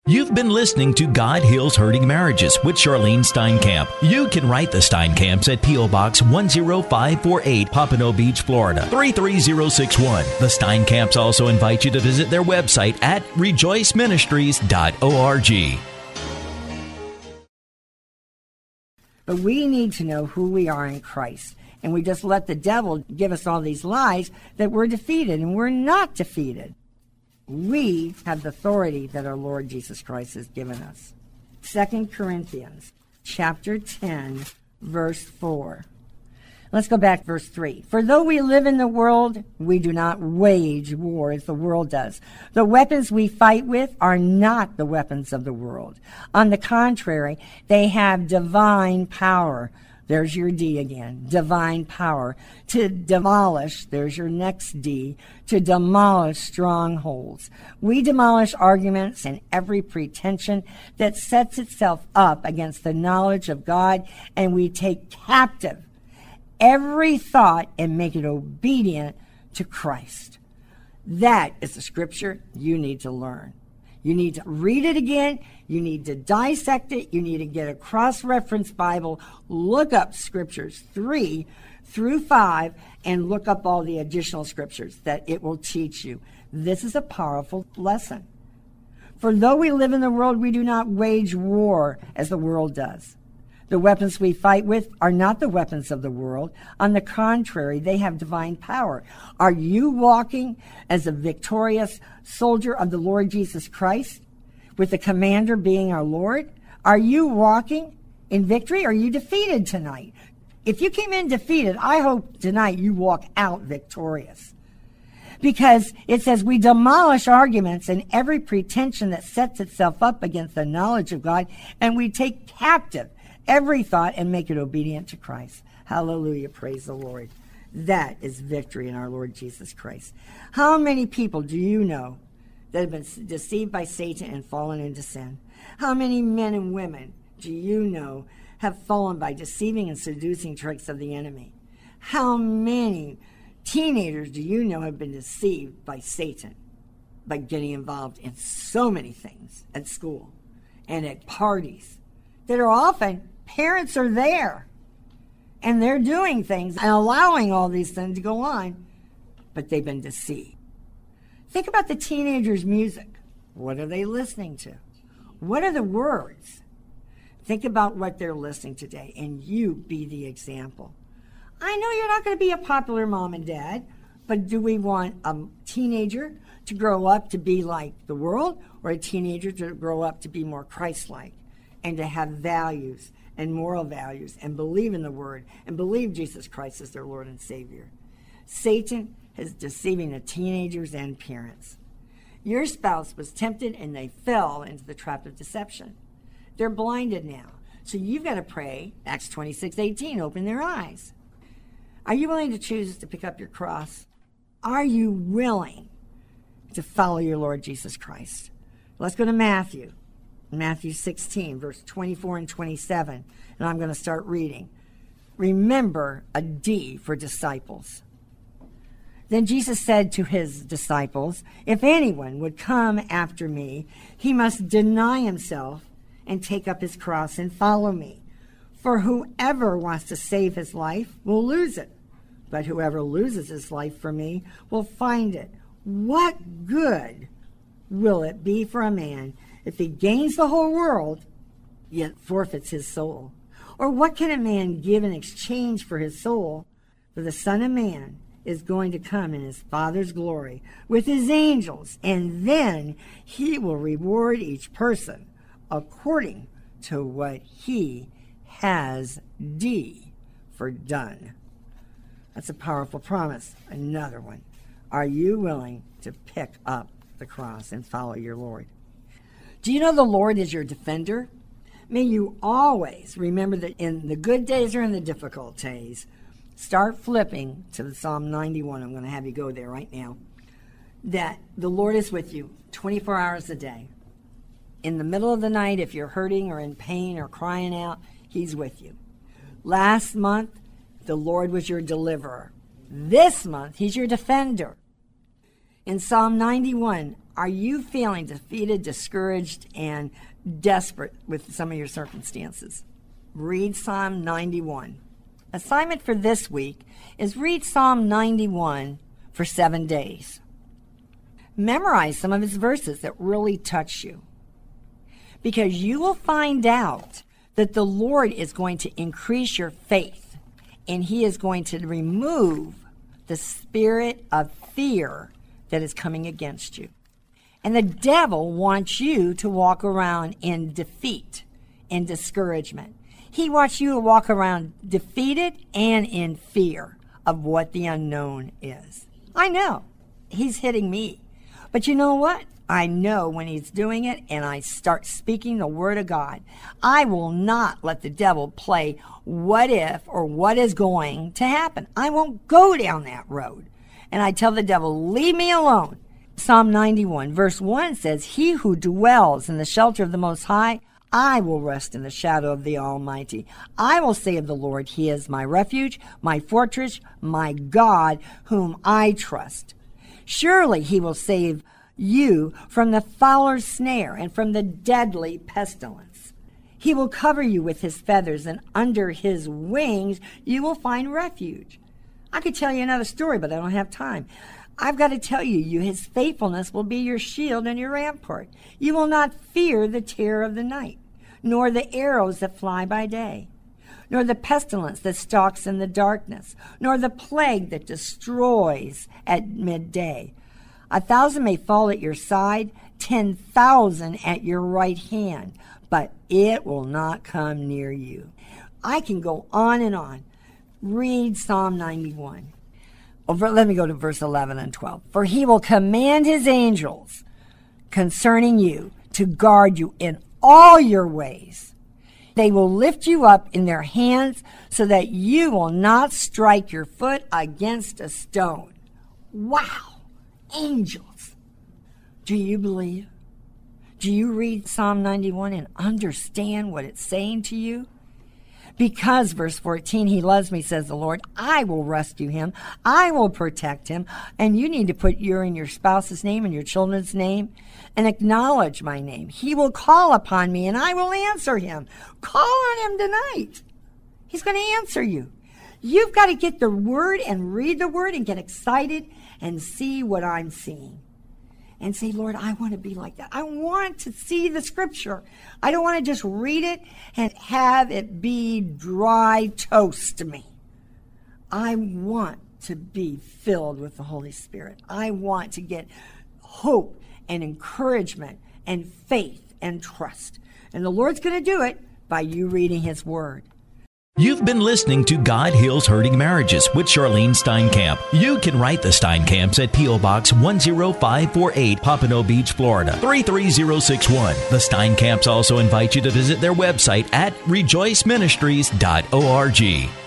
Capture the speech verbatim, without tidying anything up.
You've been listening to God Heals Hurting Marriages with Charlene Steinkamp. You can write the Steinkamps at P O. Box one zero five four eight, Pompano Beach, Florida, three three zero six one. The Steinkamps also invite you to visit their website at rejoice ministries dot org. But we need to know who we are in Christ. And we just let the devil give us all these lies that we're defeated, and we're not defeated. We have the authority that our Lord Jesus Christ has given us. Second Corinthians chapter ten, verse four. Let's go back to verse three. For though we live in the world, we do not wage war as the world does. The weapons we fight with are not the weapons of the world. On the contrary, they have divine power. There's your D again, divine power, to demolish, there's your next D, to demolish strongholds. We demolish arguments and every pretension that sets itself up against the knowledge of God, and we take captive every thought and make it obedient to Christ. That is the scripture you need to learn. You need to read it again. You need to dissect it. You need to get a cross-reference Bible. Look up scriptures three through five and look up all the additional scriptures that it will teach you. This is a powerful lesson. For though we live in the world, we do not wage war as the world does. The weapons we fight with are not the weapons of the world. On the contrary, they have divine power. Are you walking as a victorious soldier of the Lord Jesus Christ, with the commander being our Lord? Are you walking in victory? Or are you defeated tonight? If you came in defeated, I hope tonight you walk out victorious. Because it says we demolish arguments and every pretension that sets itself up against the knowledge of God, and we take captive every thought and make it obedient to Christ. Hallelujah. Praise the Lord. That is victory in our Lord Jesus Christ. How many people do you know that have been deceived by Satan and fallen into sin? How many men and women do you know have fallen by deceiving and seducing tricks of the enemy? How many teenagers do you know have been deceived by Satan by getting involved in so many things at school and at parties that are often parents are there and they're doing things and allowing all these things to go on, but they've been deceived. Think about the teenagers' music. What are they listening to? What are the words? Think about what they're listening to today, and you be the example. I know you're not going to be a popular mom and dad, but do we want a teenager to grow up to be like the world, or a teenager to grow up to be more Christ-like and to have values and moral values and believe in the Word and believe Jesus Christ is their Lord and Savior? Satan is deceiving the teenagers and parents. Your spouse was tempted and they fell into the trap of deception. They're blinded now. So you've got to pray, Acts twenty-six eighteen, open their eyes. Are you willing to choose to pick up your cross? Are you willing to follow your Lord Jesus Christ? Let's go to Matthew. Matthew sixteen, verse twenty-four and twenty-seven. And I'm going to start reading. Remember, a D for disciples. Then Jesus said to his disciples, if anyone would come after me, he must deny himself and take up his cross and follow me. For whoever wants to save his life will lose it, but whoever loses his life for me will find it. What good will it be for a man if he gains the whole world, yet forfeits his soul? Or what can a man give in exchange for his soul? For the Son of Man is going to come in his Father's glory with his angels, and then he will reward each person according to what he has D for done. That's a powerful promise. Another one. Are you willing to pick up the cross and follow your Lord? Do you know the Lord is your defender? May you always remember that in the good days or in the difficult days, start flipping to the Psalm ninety-one. I'm going to have you go there right now. That the Lord is with you twenty-four hours a day. In the middle of the night, if you're hurting or in pain or crying out, he's with you. Last month, the Lord was your deliverer. This month, he's your defender. In Psalm ninety-one, Are you feeling defeated, discouraged, and desperate with some of your circumstances? Read Psalm ninety-one. Assignment for this week is read Psalm ninety-one for seven days. Memorize some of his verses that really touch you, because you will find out that the Lord is going to increase your faith, and he is going to remove the spirit of fear that is coming against you. And the devil wants you to walk around in defeat and discouragement. He wants you to walk around defeated and in fear of what the unknown is. I know. He's hitting me. But you know what? I know when he's doing it, and I start speaking the word of God. I will not let the devil play what if or what is going to happen. I won't go down that road. And I tell the devil, leave me alone. Psalm ninety-one, verse one says, he who dwells in the shelter of the Most High, I will rest in the shadow of the Almighty. I will say of the Lord, he is my refuge, my fortress, my God, whom I trust. Surely he will save you from the fowler's snare and from the deadly pestilence. He will cover you with his feathers, and under his wings you will find refuge. I could tell you another story, but I don't have time. I've got to tell you, you, his faithfulness will be your shield and your rampart. You will not fear the terror of the night, nor the arrows that fly by day, nor the pestilence that stalks in the darkness, nor the plague that destroys at midday. A thousand may fall at your side, ten thousand at your right hand, but it will not come near you. I can go on and on. Read Psalm ninety-one. Over, let me go to verse eleven and twelve. For he will command his angels concerning you to guard you in all your ways. They will lift you up in their hands so that you will not strike your foot against a stone. Wow! Angels. Do you believe? Do you read Psalm ninety-one and understand what it's saying to you? Because, verse fourteen, he loves me, says the Lord, I will rescue him. I will protect him. And you need to put your and your spouse's name and your children's name and acknowledge my name. He will call upon me and I will answer him. Call on him tonight. He's going to answer you. You've got to get the word and read the word and get excited and see what I'm seeing. And say, Lord, I want to be like that. I want to see the scripture. I don't want to just read it and have it be dry toast to me. I want to be filled with the Holy Spirit. I want to get hope and encouragement and faith and trust. And the Lord's going to do it by you reading his word. You've been listening to God Heals Hurting Marriages with Charlene Steinkamp. You can write the Steinkamps at P O. Box one zero five four eight, Pompano Beach, Florida, three three zero six one. The Steinkamps also invite you to visit their website at rejoice ministries dot org.